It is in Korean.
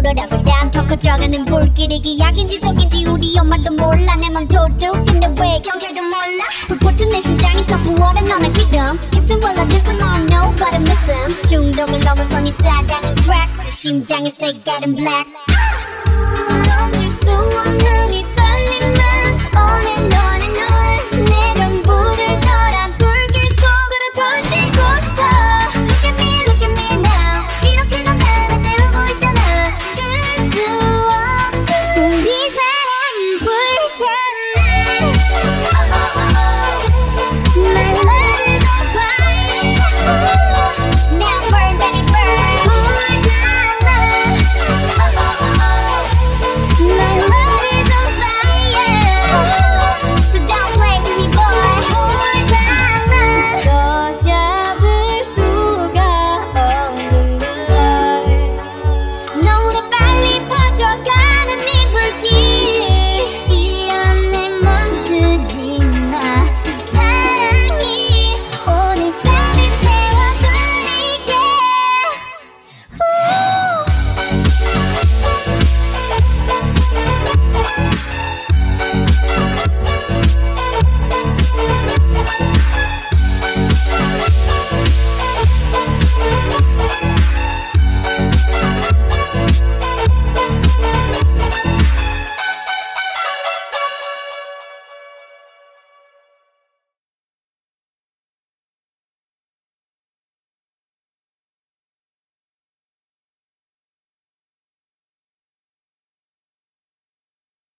불어라 부담 더 커져가는 불길이 기약인지 속인지 우리 엄마도 몰라 내 맘 도둑인데 왜 경찰도 몰라 불붙은 내 심장이 더 부어라 너는 기름 It's a well I just don't know but I miss him 중독을 넘어선 이 사랑은 crack 내 심장의 색깔은 black 넌 질수